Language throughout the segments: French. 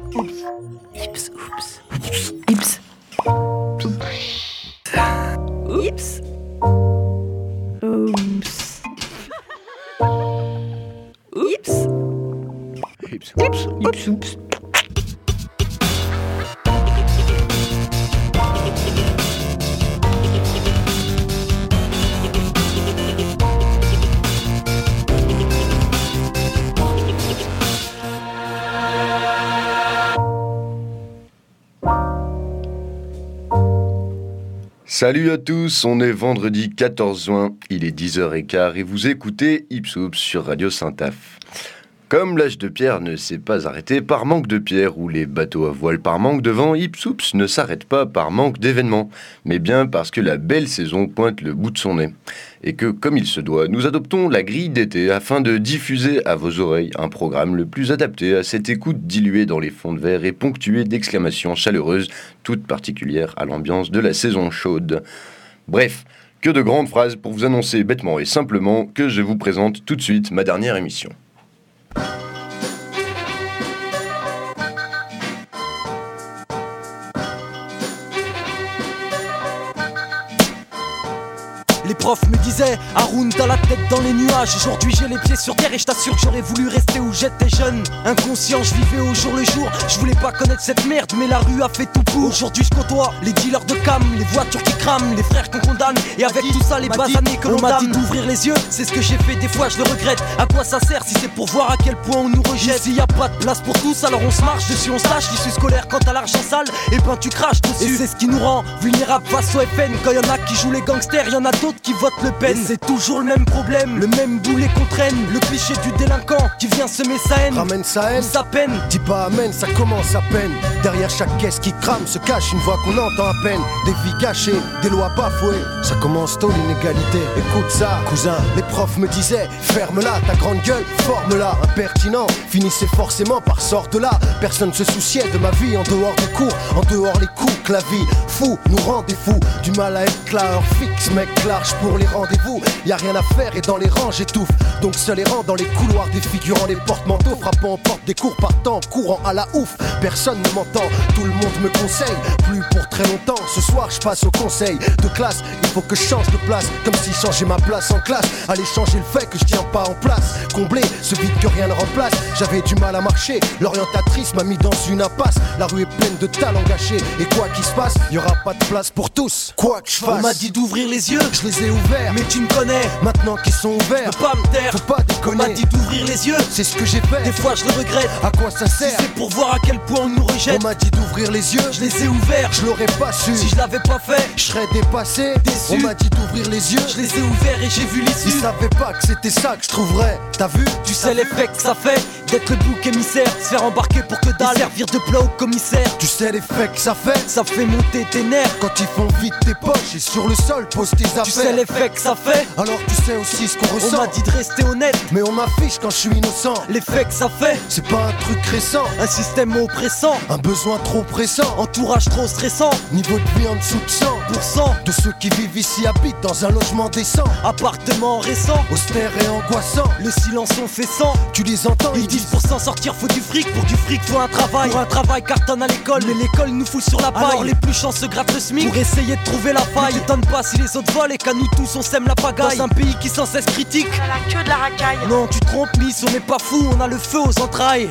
Ips, oups. Ips. Ips. Oups. Ips. Ips, Ips, ips, oups. Salut à tous, on est vendredi 14 juin, il est 10h15 et vous écoutez Ipsoups sur Radio Saint-Af. Comme l'âge de pierre ne s'est pas arrêté par manque de pierre ou les bateaux à voile par manque de vent, Ipsoups ne s'arrête pas par manque d'événements, mais bien parce que la belle saison pointe le bout de son nez. Et que, comme il se doit, nous adoptons la grille d'été afin de diffuser à vos oreilles un programme le plus adapté à cette écoute diluée dans les fonds de verre et ponctuée d'exclamations chaleureuses, toutes particulières à l'ambiance de la saison chaude. Bref, que de grandes phrases pour vous annoncer bêtement et simplement que je vous présente tout de suite ma dernière émission. Les profs me disaient, Haroun t'as la tête dans les nuages. Aujourd'hui j'ai les pieds sur terre et je t'assure que j'aurais voulu rester où j'étais jeune. Inconscient, je vivais au jour le jour. Je voulais pas connaître cette merde mais la rue a fait tout pour. Aujourd'hui je côtoie les dealers de cam, les voitures qui crament, les frères qu'on condamne. Et avec tout ça les basanés que l'on m'a dit d'ouvrir les yeux. C'est ce que j'ai fait, des fois je le regrette. À quoi ça sert si c'est pour voir à quel point on nous rejette? S'il y a pas de place pour tous alors on se marche dessus, on se lâche. L'issue scolaire quand t'as l'argent sale, et ben tu craches dessus. Et c'est ce qui nous rend vulnérables face au FN. Quand y'en a qui jouent les gangsters, y'en a d'autres qui votent Le Pen. Et c'est toujours le même problème, le même boulet qu'on traîne. Le cliché du délinquant qui vient semer sa haine. Ramène sa haine, sa peine. Dis pas amen, ça commence à peine. Derrière chaque caisse qui crame se cache une voix qu'on entend à peine. Des vies cachées, des lois bafouées. Ça commence tôt l'inégalité. Écoute ça, cousin, les profs me disaient ferme-la, ta grande gueule, forme-la. Impertinent, finissait forcément par sorte là. Personne se souciait de ma vie en dehors des cours, en dehors les coups que la vie fou nous rend des fous. Du mal à être là, heure fixe, mec large pour les rendez-vous. Y'a rien à faire et dans les rangs j'étouffe. Donc seul errant dans les couloirs défigurant les porte-manteaux, frappant aux portes des cours partant, courant à la ouf. Personne ne m'entend, tout le monde me conseille. Plus pour très longtemps, ce soir je passe au conseil de classe. Il faut que je change de place, comme si changer ma place en classe allait changer le fait que je tiens pas en place. Combler ce vide que rien ne remplace. J'avais du mal à marcher, l'orientatrice m'a mis dans une impasse. La rue est pleine de talents gâchés. Et quoi qu'il se passe, y'aura pas de place pour tous. Quoi que je fasse, on m'a dit d'ouvrir les yeux, je les ai ouverts. Mais tu me connais, maintenant qu'ils sont ouverts, je peux pas me taire, faut pas déconner. On m'a dit d'ouvrir les yeux, c'est ce que j'ai fait. Des fois je le regrette, à quoi ça sert? Si c'est pour voir à quel point on nous rejette. On m'a dit d'ouvrir les yeux, je les ai ouverts, je l'aurais pas su. Si je l'avais pas fait, je serais dépassé, déçu. On m'a dit d'ouvrir les yeux, je les ai ouverts et j'ai vu l'issue. Ils savaient pas que c'était ça que je trouverais. T'as vu? Tu sais l'effet que ça fait d'être le bouc émissaire, se faire embarquer pour que dalle, et servir de plat au commissaire. Tu sais l'effet que ça fait? Ça fait monter tes nerfs quand ils font vite tes poches et sur le sol pose tes affaires. Tu sais l'effet que ça fait? Alors tu sais aussi ce qu'on ressent. On m'a dit de rester honnête, mais on m'affiche quand je suis innocent. L'effet que ça fait, c'est pas un truc récent, un système oppressant, un besoin trop pressant, entourage trop stressant, niveau de vie en dessous de 100% de ceux qui vivent ici habitent dans un logement décent, appartement récent, austère et angoissant. Le silence on fait sans, tu les entends, ils disent pour s'en sortir faut du fric, pour du fric faut un travail. Pour un travail cartonne à l'école, mais l'école nous fout sur la paille. Alors les plus chanceux grattent le SMIC pour essayer de trouver la faille. Ne t'étonne pas si les autres volent et qu'à nous tous on sème la pagaille. Dans un pays qui sans cesse critique, on a la queue de la racaille. Non tu te trompes Miss, on n'est pas fou, on a le feu aux entrailles.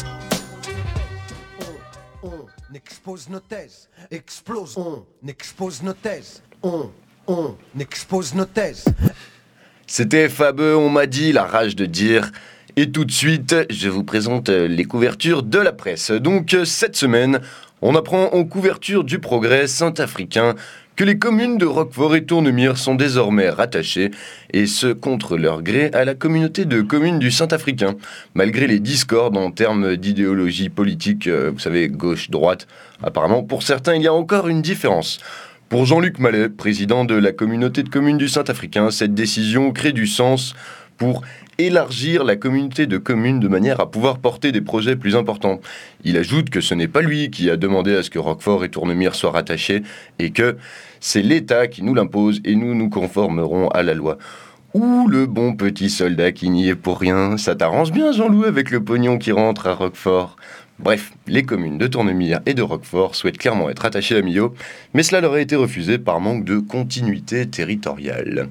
On expose nos thèses, explose, on expose nos thèses, on expose nos thèses. C'était fameux, on m'a dit, la rage de dire. Et tout de suite, je vous présente les couvertures de la presse. Donc, cette semaine, on apprend en couverture du Progrès Saint-Africain que les communes de Roquefort et Tournemire sont désormais rattachées, et ce contre leur gré, à la communauté de communes du Saint-Africain. Malgré les discordes en termes d'idéologie politique, vous savez, gauche-droite, apparemment, pour certains, il y a encore une différence. Pour Jean-Luc Mallet, président de la communauté de communes du Saint-Africain, cette décision crée du sens pour élargir la communauté de communes de manière à pouvoir porter des projets plus importants. Il ajoute que ce n'est pas lui qui a demandé à ce que Roquefort et Tournemire soient rattachés et que c'est l'État qui nous l'impose et nous nous conformerons à la loi. Ouh, le bon petit soldat qui n'y est pour rien. Ça t'arrange bien, Jean-Loup, avec le pognon qui rentre à Roquefort. Bref, les communes de Tournemire et de Roquefort souhaitent clairement être attachées à Millau, mais cela leur a été refusé par manque de continuité territoriale.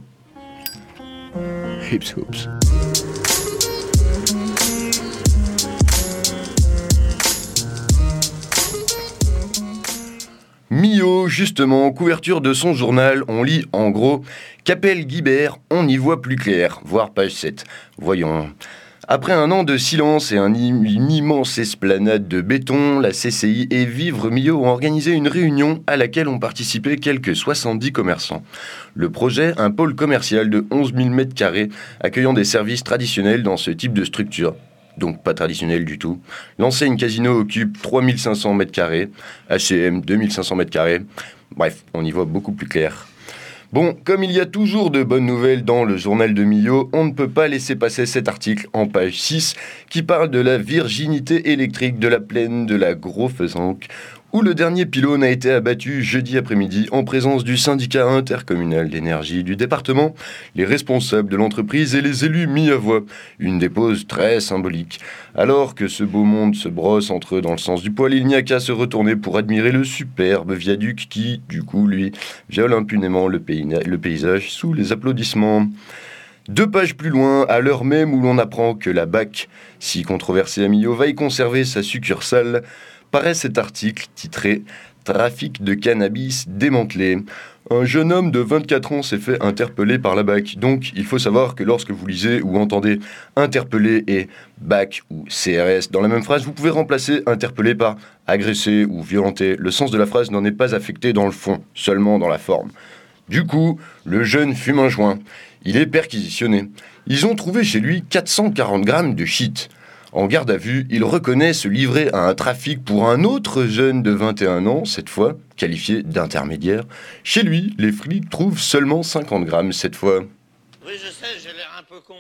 Hips hoops. Millau, justement, couverture de son journal, on lit en gros « Capelle Guibert, on y voit plus clair », voire page 7. Voyons. Après un an de silence et une immense esplanade de béton, la CCI et Vivre Millau ont organisé une réunion à laquelle ont participé quelques 70 commerçants. Le projet, un pôle commercial de 11 000 m² accueillant des services traditionnels dans ce type de structure. Donc pas traditionnel du tout. L'enseigne Casino occupe 3500 m², H&M 2500 m². Bref, on y voit beaucoup plus clair. Bon, comme il y a toujours de bonnes nouvelles dans le journal de Millau, on ne peut pas laisser passer cet article en page 6 qui parle de la virginité électrique de la plaine de la Gros-Fezanque, où le dernier pylône a été abattu jeudi après-midi en présence du syndicat intercommunal d'énergie du département, les responsables de l'entreprise et les élus mis à voix. Une dépose très symbolique. Alors que ce beau monde se brosse entre eux dans le sens du poil, il n'y a qu'à se retourner pour admirer le superbe viaduc qui, du coup, lui, viole impunément le paysage sous les applaudissements. 2 pages plus loin, à l'heure même où l'on apprend que la BAC, si controversée à Millau, va y conserver sa succursale, paraît cet article titré « Trafic de cannabis démantelé ». Un jeune homme de 24 ans s'est fait interpeller par la BAC. Donc, il faut savoir que lorsque vous lisez ou entendez « interpeller » et « BAC » ou « CRS » dans la même phrase, vous pouvez remplacer « interpeller » par « agresser » ou « violenter ». Le sens de la phrase n'en est pas affecté dans le fond, seulement dans la forme. Du coup, le jeune fume un joint. Il est perquisitionné. Ils ont trouvé chez lui 440 grammes de shit. En garde à vue, il reconnaît se livrer à un trafic pour un autre jeune de 21 ans, cette fois qualifié d'intermédiaire. Chez lui, les flics trouvent seulement 50 grammes cette fois. Oui, je sais, j'ai l'air un peu con.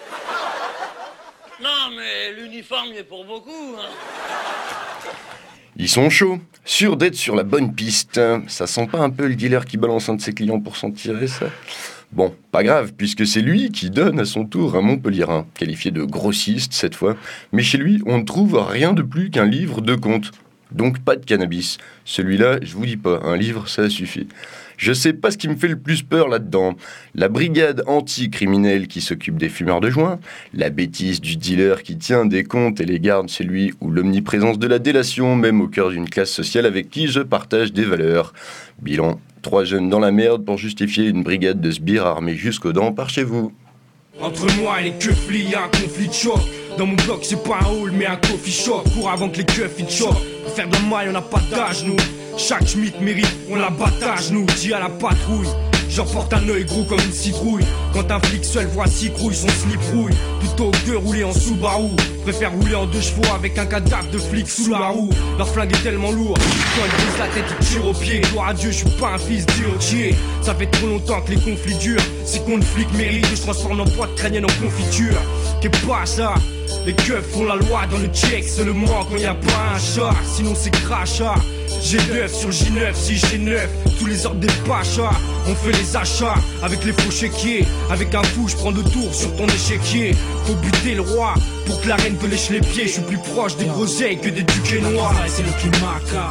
Non, mais l'uniforme y est pour beaucoup, hein. Ils sont chauds, sûrs d'être sur la bonne piste. Ça sent pas un peu le dealer qui balance un de ses clients pour s'en tirer, ça ? Bon, pas grave, puisque c'est lui qui donne à son tour un Montpellierin, qualifié de grossiste cette fois, mais chez lui, on ne trouve rien de plus qu'un livre de comptes. Donc pas de cannabis. Celui-là, je vous dis pas, un livre, ça suffit. Je sais pas ce qui me fait le plus peur là-dedans. La brigade anti-criminelle qui s'occupe des fumeurs de joint, la bêtise du dealer qui tient des comptes et les garde chez lui, ou l'omniprésence de la délation, même au cœur d'une classe sociale avec qui je partage des valeurs. Bilan, 3 jeunes dans la merde pour justifier une brigade de sbires armés jusqu'aux dents par chez vous. Entre moi et les keufs, il y a un conflit de choc. Dans mon bloc, c'est pas un hall, mais un coffee shop. Cours avant que les keufs, ils te choquent. Pour faire de maille, on n'a pas d'âge, nous. Chaque schmitt mérite, on la battage, nous. Dis à la patrouille. J'en porte un œil gros comme une citrouille. Quand un flic seul voit 6 crouilles, son slip rouille. Plutôt que de rouler en Subaru, préfère rouler en 2 chevaux avec un cadavre de flic sous la roue. Leur flingue est tellement lourd, quand ils brisent la tête, ils tirent au pied. Gloire à Dieu, je suis pas un fils d'irretier. Ça fait trop longtemps que les conflits durent. C'est qu'on le flic mérite que je transforme nos poids de crânienne en confiture. Qu'est pas ça? Les keufs font la loi dans le check, c'est le mois quand y a pas un chat. Sinon c'est crachat. G9 sur J9, si G9, tous les ordres des pachas. On fait les achats avec les faux chéquiers. Avec un fou, je prends 2 tours sur ton échiquier. Faut buter le roi pour que la reine te lèche les pieds. Je suis plus proche des groseilles que des duquets noirs. C'est le climat.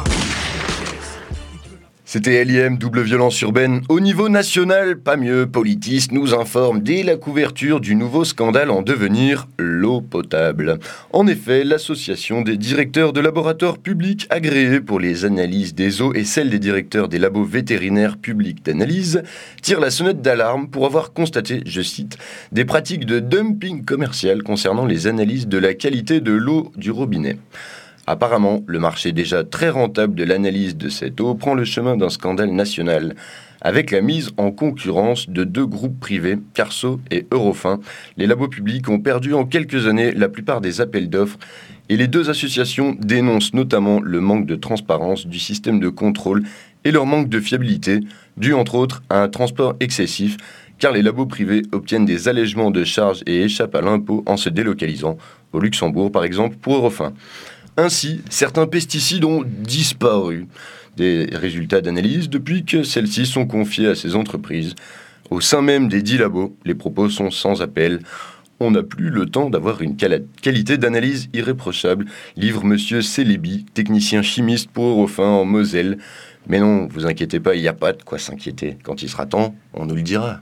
C'était LIM, double violence urbaine. Au niveau national, pas mieux, Politis nous informe dès la couverture du nouveau scandale en devenir, l'eau potable. En effet, l'association des directeurs de laboratoires publics agréés pour les analyses des eaux et celle des directeurs des labos vétérinaires publics d'analyse tire la sonnette d'alarme pour avoir constaté, je cite, des pratiques de dumping commercial concernant les analyses de la qualité de l'eau du robinet. Apparemment, le marché déjà très rentable de l'analyse de cette eau prend le chemin d'un scandale national. Avec la mise en concurrence de 2 groupes privés, Carso et Eurofin, les labos publics ont perdu en quelques années la plupart des appels d'offres et les 2 associations dénoncent notamment le manque de transparence du système de contrôle et leur manque de fiabilité, dû entre autres à un transport excessif, car les labos privés obtiennent des allègements de charges et échappent à l'impôt en se délocalisant, au Luxembourg par exemple pour Eurofin. Ainsi, certains pesticides ont disparu des résultats d'analyse depuis que celles-ci sont confiées à ces entreprises. Au sein même des 10 labos, les propos sont sans appel. on n'a plus le temps d'avoir une qualité d'analyse irréprochable, livre Monsieur Célébi, technicien chimiste pour Eurofin en Moselle. Mais non, vous inquiétez pas, il n'y a pas de quoi s'inquiéter. Quand il sera temps, on nous le dira.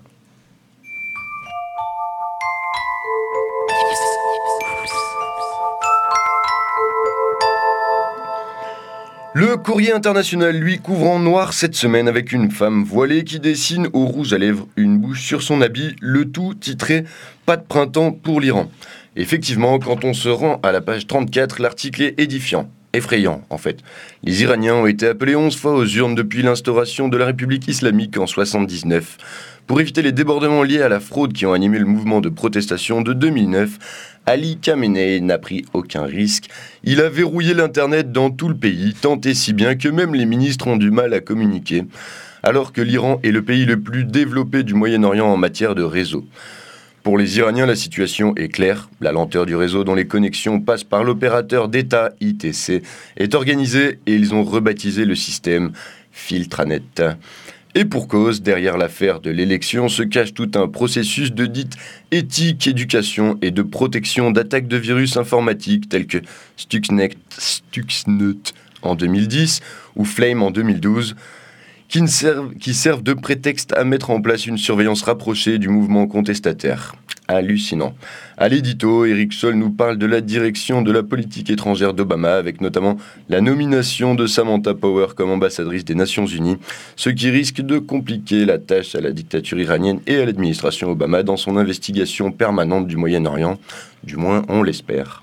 Le Courrier international, lui, couvre en noir cette semaine avec une femme voilée qui dessine au rouge à lèvres une bouche sur son habit, le tout titré « Pas de printemps pour l'Iran ». Effectivement, quand on se rend à la page 34, l'article est édifiant. Effrayant, en fait. Les Iraniens ont été appelés 11 fois aux urnes depuis l'instauration de la République islamique en 1979. Pour éviter les débordements liés à la fraude qui ont animé le mouvement de protestation de 2009, Ali Khamenei n'a pris aucun risque. Il a verrouillé l'Internet dans tout le pays, tant et si bien que même les ministres ont du mal à communiquer, alors que l'Iran est le pays le plus développé du Moyen-Orient en matière de réseau. Pour les Iraniens, la situation est claire. La lenteur du réseau dont les connexions passent par l'opérateur d'État ITC est organisée et ils ont rebaptisé le système Filtranet. Et pour cause, derrière l'affaire de l'élection se cache tout un processus de dite éthique, éducation et de protection d'attaques de virus informatiques tels que Stuxnet en 2010 ou Flame en 2012, qui servent de prétexte à mettre en place une surveillance rapprochée du mouvement contestataire. Hallucinant. À l'édito, Eric Scholl nous parle de la direction de la politique étrangère d'Obama, avec notamment la nomination de Samantha Power comme ambassadrice des Nations Unies, ce qui risque de compliquer la tâche à la dictature iranienne et à l'administration Obama dans son investigation permanente du Moyen-Orient. Du moins, on l'espère.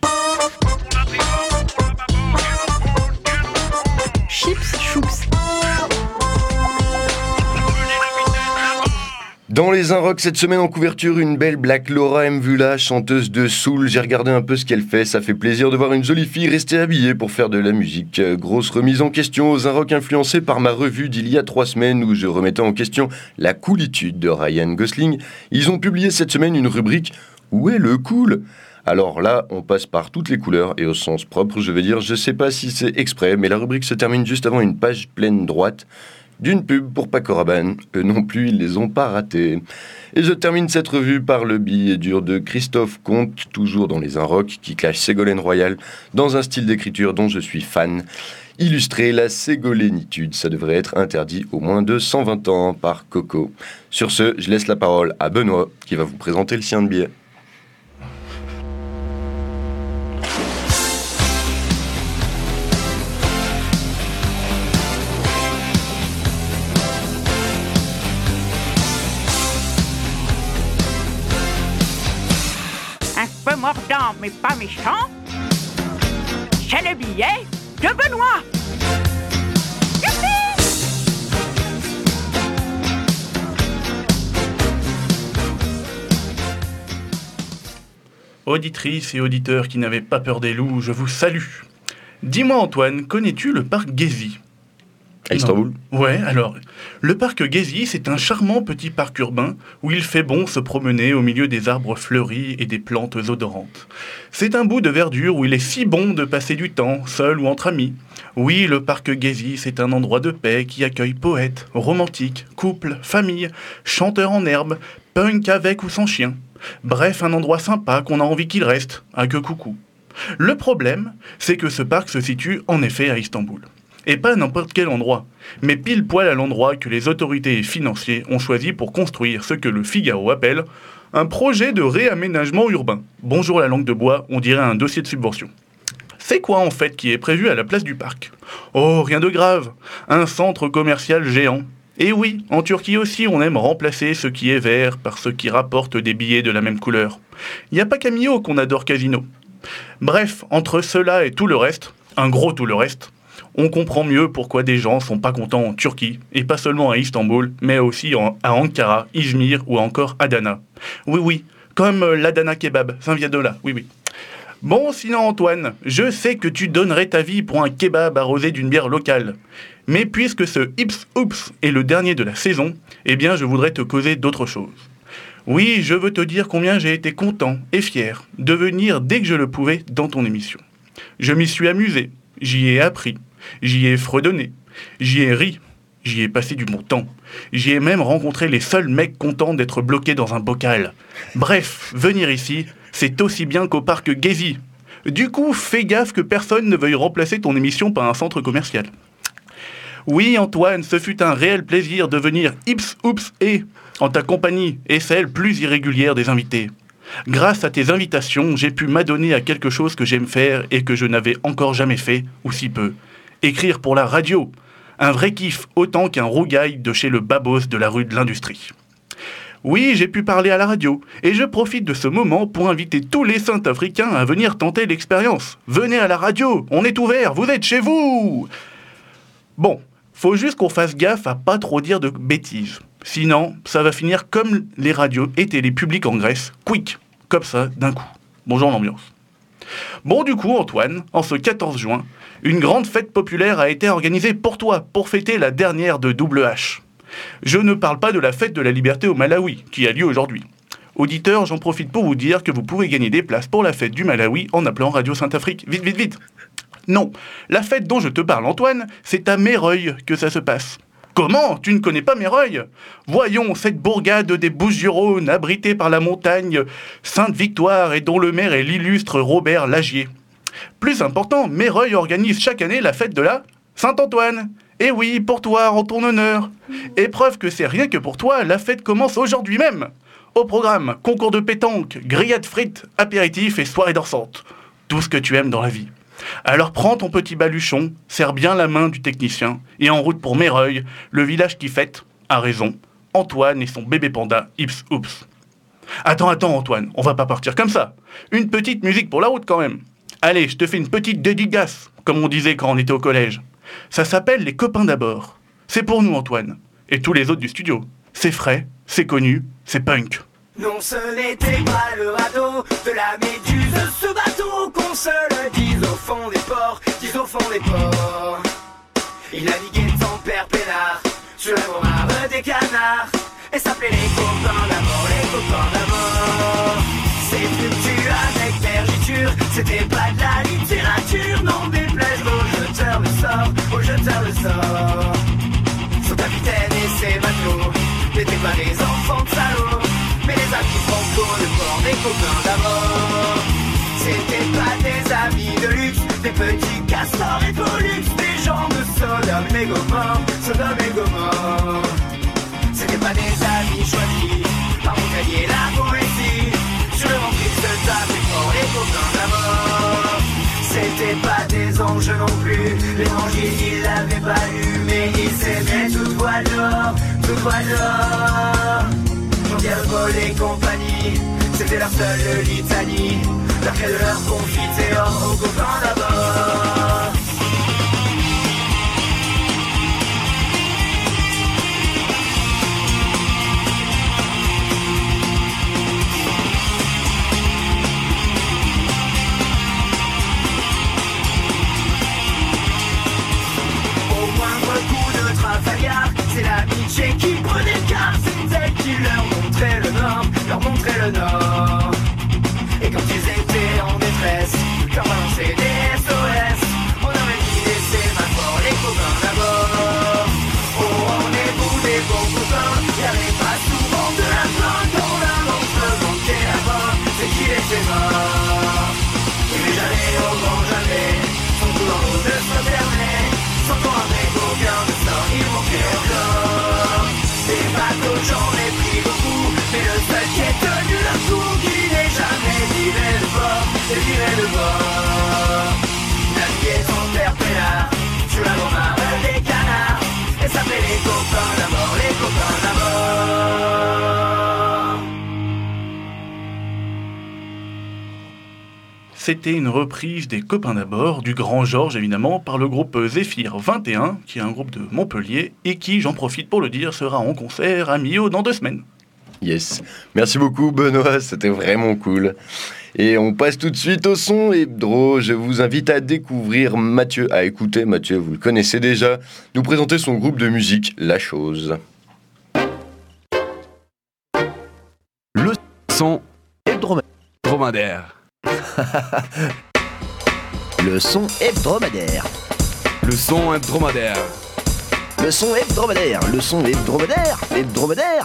Chips, choups. Dans les Inrocks cette semaine en couverture, une belle Black Laura Mvula, chanteuse de soul. J'ai regardé un peu ce qu'elle fait, ça fait plaisir de voir une jolie fille rester habillée pour faire de la musique. Grosse remise en question aux Inrocks influencés par ma revue d'il y a 3 semaines où je remettais en question la coolitude de Ryan Gosling. Ils ont publié cette semaine une rubrique « Où est le cool ?» Alors là, on passe par toutes les couleurs et au sens propre, je veux dire, je sais pas si c'est exprès, mais la rubrique se termine juste avant une page pleine droite d'une pub pour Paco Rabanne. Eux non plus, ils les ont pas ratés. Et je termine cette revue par le billet dur de Christophe Comte, toujours dans les Inrocks, qui cache Ségolène Royal dans un style d'écriture dont je suis fan. Illustrer la ségolénitude, ça devrait être interdit au moins de 120 ans par Coco. Sur ce, je laisse la parole à Benoît, qui va vous présenter le sien de billet. Peu mordant mais pas méchant, c'est le billet de Benoît. Auditrices et auditeurs qui n'avaient pas peur des loups, je vous salue. Dis-moi Antoine, connais-tu le parc Gezi ? À Istanbul ? Ouais, alors, le parc Gezi, c'est un charmant petit parc urbain où il fait bon se promener au milieu des arbres fleuris et des plantes odorantes. C'est un bout de verdure où il est si bon de passer du temps, seul ou entre amis. Oui, le parc Gezi, c'est un endroit de paix qui accueille poètes, romantiques, couples, familles, chanteurs en herbe, punk avec ou sans chien. Bref, un endroit sympa qu'on a envie qu'il reste, à que coucou. Le problème, c'est que ce parc se situe en effet à Istanbul. Et pas n'importe quel endroit, mais pile poil à l'endroit que les autorités financiers ont choisi pour construire ce que le Figaro appelle un projet de réaménagement urbain. Bonjour la langue de bois, on dirait un dossier de subvention. C'est quoi en fait qui est prévu à la place du parc ? Oh, rien de grave, un centre commercial géant. Et oui, en Turquie aussi on aime remplacer ce qui est vert par ce qui rapporte des billets de la même couleur. Y a pas qu'à Millau qu'on adore Casino. Bref, entre cela et tout le reste, un gros tout le reste, on comprend mieux pourquoi des gens sont pas contents en Turquie, et pas seulement à Istanbul, mais aussi à Ankara, Izmir ou encore Adana. Oui, comme l'Adana Kebab, ça vient de là, oui. Bon, sinon Antoine, je sais que tu donnerais ta vie pour un kebab arrosé d'une bière locale. Mais puisque ce Ips Oups est le dernier de la saison, eh bien je voudrais te causer d'autres choses. Oui, je veux te dire combien j'ai été content et fier de venir dès que je le pouvais dans ton émission. Je m'y suis amusé, j'y ai appris, j'y ai fredonné, j'y ai ri, J'y ai passé du bon temps. J'y ai même rencontré les seuls mecs contents d'être bloqués dans un bocal. Bref, venir ici, c'est aussi bien qu'au parc Gezi. Du coup, fais gaffe que personne ne veuille remplacer ton émission par un centre commercial. Oui, Antoine, ce fut un réel plaisir de venir Ips Oups et en ta compagnie et celle plus irrégulière des invités. Grâce à tes invitations, j'ai pu m'adonner à quelque chose que j'aime faire et que je n'avais encore jamais fait, ou si peu. Écrire pour la radio. Un vrai kiff, autant qu'un rougail de chez le babos de la rue de l'Industrie. Oui, j'ai pu parler à la radio, et je profite de ce moment pour inviter tous les Saint-Africains à venir tenter l'expérience. Venez à la radio, on est ouvert, vous êtes chez vous. Bon, faut juste qu'on fasse gaffe à pas trop dire de bêtises. Sinon, ça va finir comme les radios et télé publiques en Grèce, quick, comme ça, d'un coup. Bonjour l'ambiance. Bon, du coup, Antoine, en ce 14 juin, une grande fête populaire a été organisée pour toi, pour fêter la dernière de Double H. Je ne parle pas de la fête de la liberté au Malawi, qui a lieu aujourd'hui. Auditeurs, j'en profite pour vous dire que vous pouvez gagner des places pour la fête du Malawi en appelant Radio Saint-Afrique. Vite, vite, vite. Non, la fête dont je te parle, Antoine, c'est à Méreuil que ça se passe. Comment ? Tu ne connais pas Méreuil ? Voyons, cette bourgade des Bouches-du-Rhône, abritée par la montagne Sainte-Victoire et dont le maire est l'illustre Robert Lagier. Plus important, Méreuil organise chaque année la fête de la Saint-Antoine. Et oui, pour toi, en ton honneur. Et preuve que c'est rien que pour toi, la fête commence aujourd'hui même. Au programme, concours de pétanque, grillades frites, apéritifs et soirées dansantes. Tout ce que tu aimes dans la vie. Alors prends ton petit baluchon, serre bien la main du technicien, et en route pour Méreuil, le village qui fête, a raison, Antoine et son bébé panda, Ips Oups. Attends Antoine, on va pas partir comme ça. Une petite musique pour la route quand même. Allez, je te fais une petite dédicace, comme on disait quand on était au collège. Ça s'appelle Les Copains d'abord. C'est pour nous Antoine, et tous les autres du studio. C'est frais, c'est connu, c'est punk. Non, ce n'était pas le radeau de la méduse, ce bateau, qu'on se le dise au fond des ports, dise au fond des ports. Il naviguait sans père peinard, sur la morale des canards, et s'appelait les copains d'abord, les copains d'abord. C'est fluctueux avec vergiture, c'était pas de la littérature, non déplaise aux jeteurs de sort, aux jeteurs de sort. Son capitaine et ses matelots n'étaient pas des enfants de salauds, mais les amis franco de bord, des copains d'abord. C'était pas des amis de luxe, des petits castors et pollux, des gens de Sodome et Gomorre, Sodome et Gomorre. C'était pas des amis choisis par Montagnier la poésie, sur le ventre de table et fort, les copains d'abord. C'était pas des anges non plus, l'évangile ils l'avaient pas lu, mais ils s'aimaient toute voile d'or, toute voile d'or. Jean-Pierre, Paul et compagnie, c'était leur seule litanie, leur quai de leur confiture aux copains d'abord. Au moindre coup de Trafalgar, c'est l'amitié qui prenait le quart, c'est elle qui leur montrait le nord, leur montrait le nord. Et quand ils étaient en détresse, leur balançait des SOS, on aurait dit laisser ma fort les copains d'abord. Au rendez-vous des bons copains, y'avait pas souvent de la faim, quand l'un d'entre eux manquait la mort, c'est qu'il était mort. Il n'est jamais au grand jamais, son coup dans l'eau ne se fermait, sans qu'on avait aucun de ça, il manquait encore. Des bateaux j'en ai pris beaucoup, mais le seul qui est tenu le coup, qui n'est jamais viré de bord, c'est viré de bord. Naviguer sans père peinard, sur la marre des canards, et s'appelait les copains d'abord, les copains d'abord. C'était une reprise des Copains d'abord, du Grand Georges évidemment, par le groupe Zéphyr 21, qui est un groupe de Montpellier, et qui, j'en profite pour le dire, sera en concert à Millau dans 2 semaines. Yes. Merci beaucoup Benoît, c'était vraiment cool. Et on passe tout de suite au son hebdo. Je vous invite à découvrir Mathieu, à écouter Mathieu, vous le connaissez déjà, nous présenter son groupe de musique La Chose. Le son hebdomadaire. Le son hebdomadaire. Le son hebdomadaire. Le son hebdomadaire, le son hebdomadaire, hebdomadaire.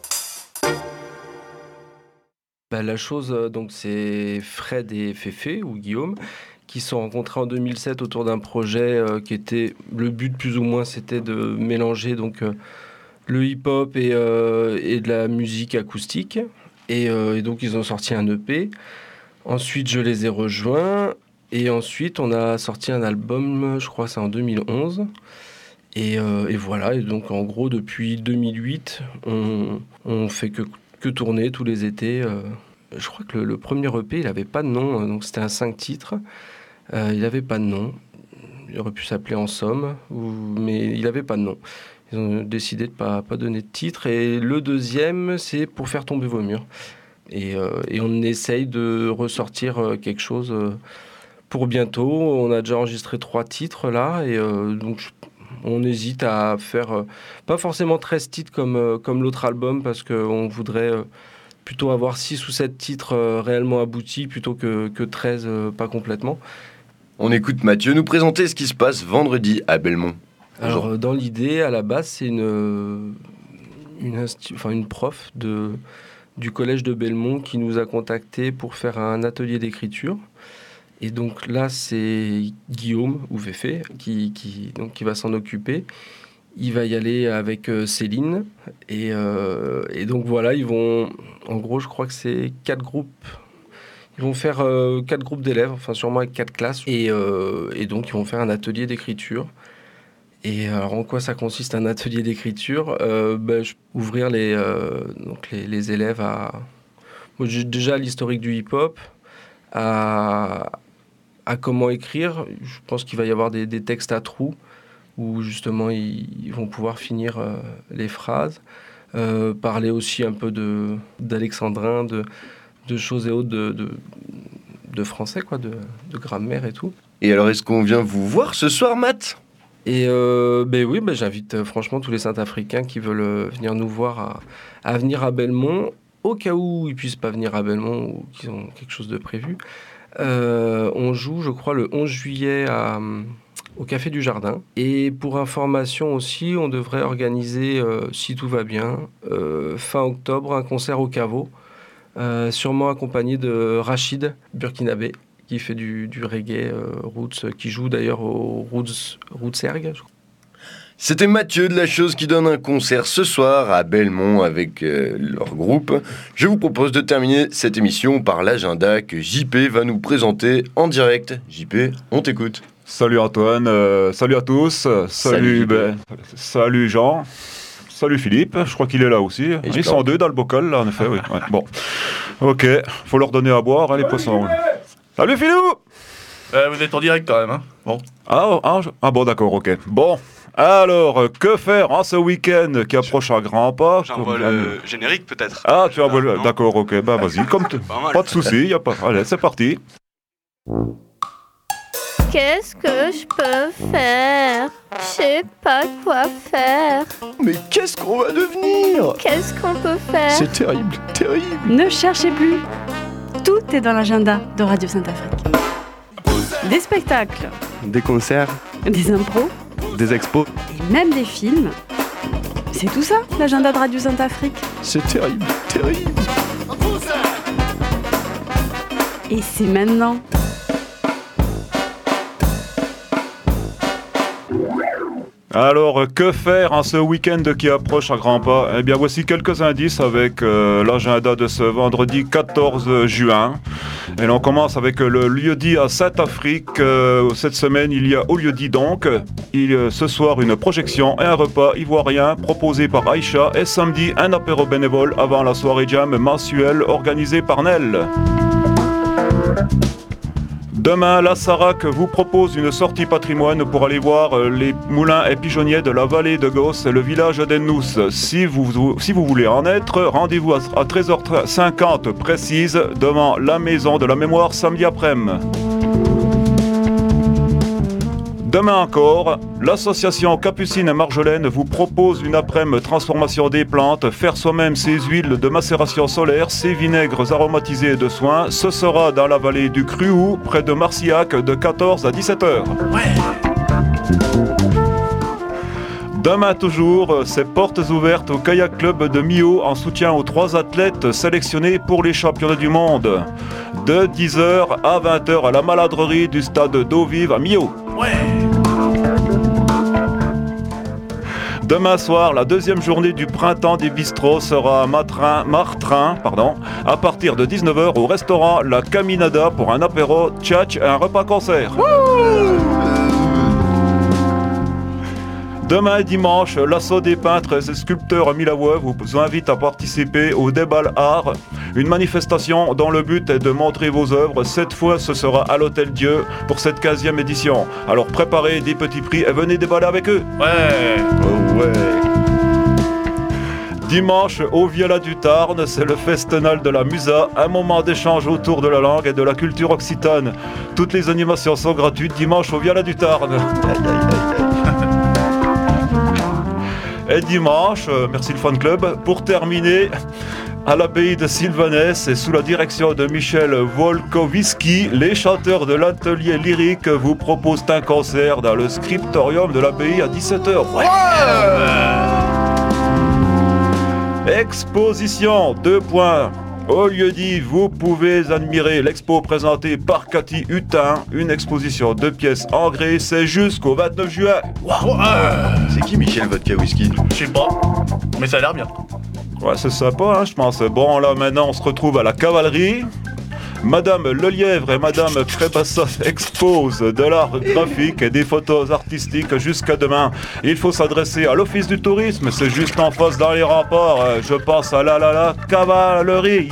La chose, donc, c'est Fred et Féfé, ou Guillaume, qui se sont rencontrés en 2007 autour d'un projet qui était, le but plus ou moins, c'était de mélanger donc, le hip-hop et de la musique acoustique. Et donc, ils ont sorti un EP. Ensuite, je les ai rejoints. Et ensuite, on a sorti un album, je crois, c'est en 2011. Et voilà. Et donc, en gros, depuis 2008, on fait que tourner tous les étés. Je crois que le premier EP, il n'avait pas de nom, donc c'était un 5 titres. Il n'avait pas de nom. Il aurait pu s'appeler En Somme, mais il n'avait pas de nom. Ils ont décidé de ne pas donner de titre. Et le deuxième, c'est Pour faire tomber vos murs. Et on essaye de ressortir quelque chose pour bientôt. On a déjà enregistré 3 titres là, et donc on hésite à faire pas forcément 13 titres comme l'autre album, parce qu'on voudrait plutôt avoir 6 ou 7 titres réellement aboutis plutôt que 13 pas complètement. On écoute Mathieu nous présenter ce qui se passe vendredi à Belmont. Alors dans l'idée, à la base, c'est une prof du collège de Belmont qui nous a contactés pour faire un atelier d'écriture. Et donc là, c'est Guillaume ou Féfé qui va s'en occuper. Il va y aller avec Céline. Et donc voilà, ils vont... En gros, je crois que c'est 4 groupes. Ils vont faire 4 groupes d'élèves, enfin sûrement avec 4 classes. Et donc, ils vont faire un atelier d'écriture. Et alors, en quoi ça consiste, un atelier d'écriture ? Ouvrir les élèves à... Déjà, à l'historique du hip-hop, à comment écrire. Je pense qu'il va y avoir des textes à trous, où justement ils vont pouvoir finir les phrases, parler aussi un peu d'alexandrin, de choses et autres, de français, quoi, de grammaire et tout. Et alors, est-ce qu'on vient vous voir ce soir, Matt ? Et oui, j'invite franchement tous les Saint-Africains qui veulent venir nous voir à venir à Belmont, au cas où ils puissent pas venir à Belmont ou qu'ils ont quelque chose de prévu. On joue, je crois, le 11 juillet au Café du Jardin. Et pour information aussi, on devrait organiser, si tout va bien, fin octobre, un concert au Caveau, sûrement accompagné de Rachid Burkinabé, qui fait du reggae roots, qui joue d'ailleurs au Roots Erg, je crois. C'était Mathieu de La Chose qui donne un concert ce soir à Belmont avec leur groupe. Je vous propose de terminer cette émission par l'agenda que JP va nous présenter en direct. JP, on t'écoute. Salut Antoine, salut à tous, salut Jean, salut Philippe, je crois qu'il est là aussi. Ils sont 2 dans le bocal là, en effet, oui. Ouais. Bon, ok, faut leur donner à boire, hein, les poissons. Salut Philou. Vous êtes en direct quand même, hein. Bon. Ah bon, d'accord, ok. Bon. Alors, que faire en ce week-end qui approche à grands pas ? J'envoie le générique peut-être. Ah, tu envoies le... D'accord, ok, bah vas-y, pas de soucis, y a pas... Allez, c'est parti. Qu'est-ce que je peux faire ? Je sais pas quoi faire. Mais qu'est-ce qu'on va devenir ? Qu'est-ce qu'on peut faire ? C'est terrible, terrible. Ne cherchez plus. Tout est dans l'agenda de Radio Saint-Afrique. Des spectacles, Des concerts, des impros, des expos, et même des films. C'est tout ça, l'agenda de Radio Saint-Afrique. C'est terrible, terrible. Et c'est maintenant. Alors, que faire en ce week-end qui approche à grands pas ? Eh bien, voici quelques indices avec l'agenda de ce vendredi 14 juin. Et l'on commence avec le lieu-dit à Saint-Afrique. Cette semaine, il y a au lieu-dit donc, ce soir, une projection et un repas ivoirien proposé par Aïcha. Et samedi, un apéro bénévole avant la soirée jam mensuelle organisée par Nel. Demain, la Sarac vous propose une sortie patrimoine pour aller voir les moulins et pigeonniers de la vallée de Gosse, le village d'Ennous. Si vous voulez en être, rendez-vous à 13h50 précise devant la maison de la mémoire samedi après-midi. Demain encore, l'association Capucine Marjolaine vous propose une après-midi transformation des plantes, faire soi-même ses huiles de macération solaire, ses vinaigres aromatisés de soins. Ce sera dans la vallée du Cruou, près de Marcillac, de 14 à 17h. Demain toujours, c'est portes ouvertes au kayak club de Millau en soutien aux 3 athlètes sélectionnés pour les championnats du monde. De 10h à 20h à la maladrerie du stade d'eau vive à Millau. Ouais. Demain soir, la 2e journée du printemps des bistrots sera à Martrin, à partir de 19h au restaurant La Caminada pour un apéro, tchatch et un repas concert. Demain et dimanche, l'assaut des peintres et sculpteurs milaois vous invite à participer au Débal Art, une manifestation dont le but est de montrer vos œuvres. Cette fois, ce sera à l'Hôtel Dieu pour cette 15e édition. Alors préparez des petits prix et venez déballer avec eux. Ouais. Oh ouais. Dimanche, au Viala du Tarn, c'est le Festenal de la Musa, un moment d'échange autour de la langue et de la culture occitane. Toutes les animations sont gratuites dimanche au Viala du Tarn. Et dimanche, merci le fan club, pour terminer, à l'abbaye de Sylvanès et sous la direction de Michel Volkowiski, les chanteurs de l'atelier lyrique vous proposent un concert dans le scriptorium de l'abbaye à 17h. Ouais. Exposition, 2 points. Au lieu-dit, vous pouvez admirer l'expo présentée par Cathy Hutin, une exposition de pièces en grès, c'est jusqu'au 29 juin. Wow. C'est qui Michel Vodka Whisky? Je sais pas, mais ça a l'air bien. Ouais, c'est sympa, hein, je pense. Bon, là, maintenant, on se retrouve à la cavalerie. Madame Lelièvre et Madame Prébassov exposent de l'art graphique et des photos artistiques jusqu'à demain. Il faut s'adresser à l'Office du tourisme, c'est juste en face dans les remparts. Je pense à la cavalerie.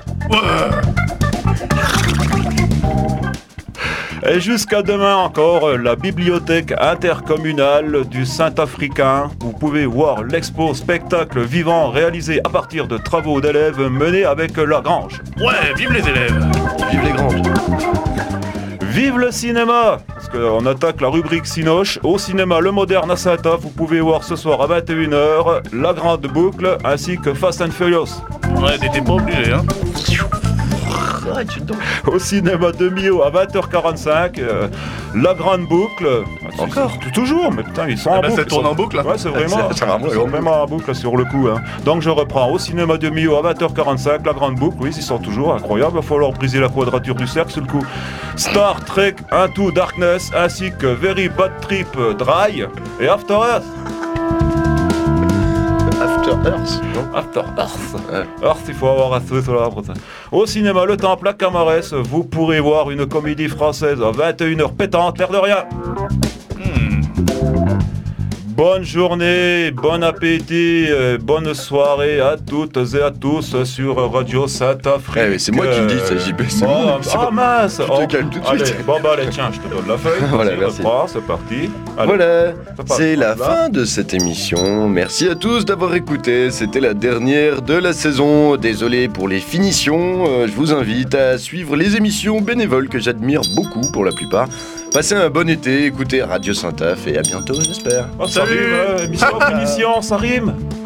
Et jusqu'à demain encore, la bibliothèque intercommunale du Saint-Africain. Vous pouvez voir l'expo spectacle vivant réalisé à partir de travaux d'élèves menés avec la Grange. Ouais, vive les élèves. Vive les Granges. Vive le cinéma! Parce qu'on attaque la rubrique Cinoche. Au cinéma Le Moderne à Saint-Off, vous pouvez voir ce soir à 21h La Grande Boucle ainsi que Fast and Furious. Ouais, t'étais pas obligé, hein. Au cinéma de Millau à 20h45, La Grande Boucle. Encore toujours, mais putain, ils sont en boucle. Ça tourne en boucle là. Ouais, c'est vraiment. Ils sont vraiment en boucle sur le coup. Hein. Donc je reprends au cinéma de Millau à 20h45, La Grande Boucle. Oui, ils sont toujours incroyables. Il va falloir briser la quadrature du cercle sur le coup. Star Trek Into Darkness ainsi que Very Bad Trip Dry et After Earth. After Earth, non? After Earth. Earth, il faut avoir un truc sur l'arbre. Au cinéma Le Temple à Camarès, vous pourrez voir une comédie française à 21h pétante, l'air de rien. Bonne journée, bon appétit, bonne soirée à toutes et à tous sur Radio Saint-Afrique. Eh, c'est moi qui le dis, ça, JB. Oh mince! Tu te calmes tout de suite. Allez, bon bah allez, tiens, je te donne la feuille. Voilà, merci. Reprends, c'est parti. Allez. Voilà, c'est la fin de cette émission. Merci à tous d'avoir écouté. C'était la dernière de la saison. Désolé pour les finitions. Je vous invite à suivre les émissions bénévoles que j'admire beaucoup pour la plupart. Passez un bon été, écoutez Radio Saint-Af et à bientôt, j'espère. Oh, salut! Émission finition, ça rime!